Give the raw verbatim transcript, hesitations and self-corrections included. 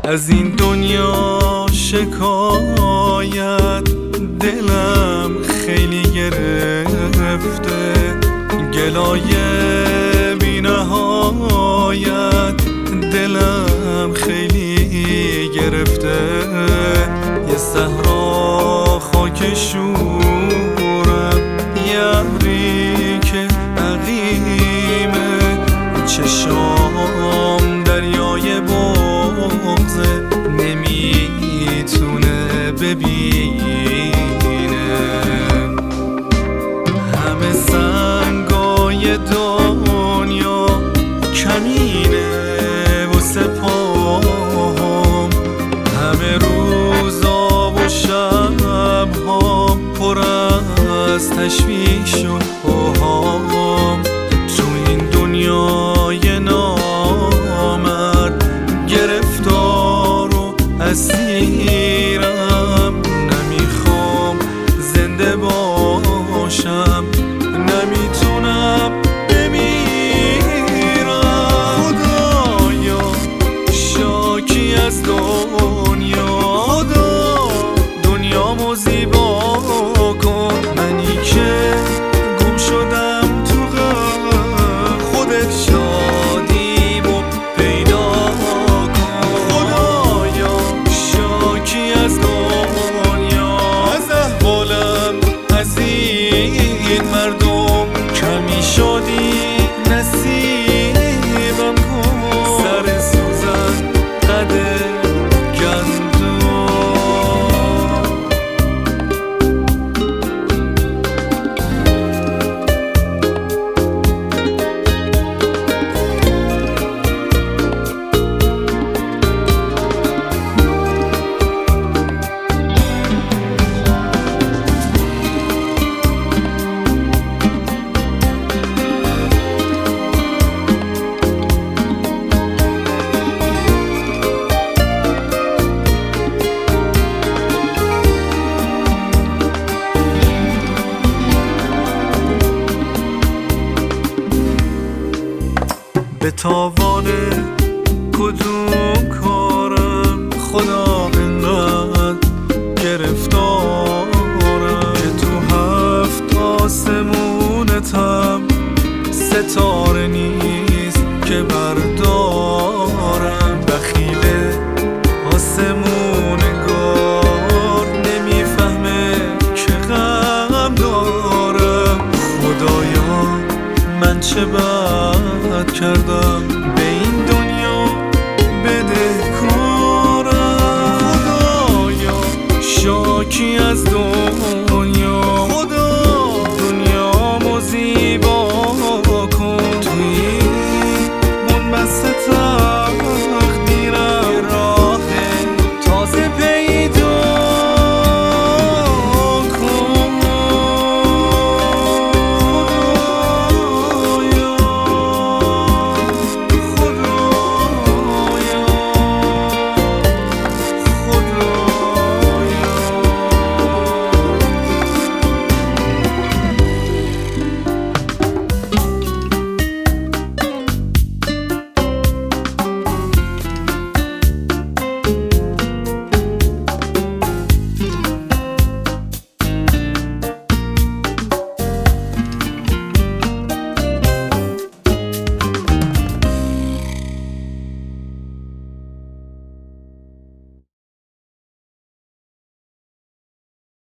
از این دنیا شکایت دلم خیلی گرفته، گلایه بی نهایت دلم خیلی گرفته. یه صحرا خاک شورم، یه ابری که عقیمه، چشام دریای بغضه نمیتونه ببینه. همه سنگای دنیا کمینه واسه پاهم، همه روزا و شبها پر از تشویش و اوهام. تو این دنیای نامرد گرفتار و اسیرم، نمیخوام زنده باشم، نمیتونم بمیرم. خدایا شاکی از دنیا، خدا دنیامو زیبا کن، منی که گم شدم تو غم، خودت شادیمو پیدا کن. خدایا شاکی از دنیا، از احوالم از این مردم، کمی شادی نصیبم کن. سر سوزن قد گندم، به تاوان کدوم کارم خدا انقدر گرفتارم، که تو هفت آسمونتم ستاره نیست که بردارم. بخیله آسمون گار نمیفهمه که غم دارم. خدایا من چه بد کردم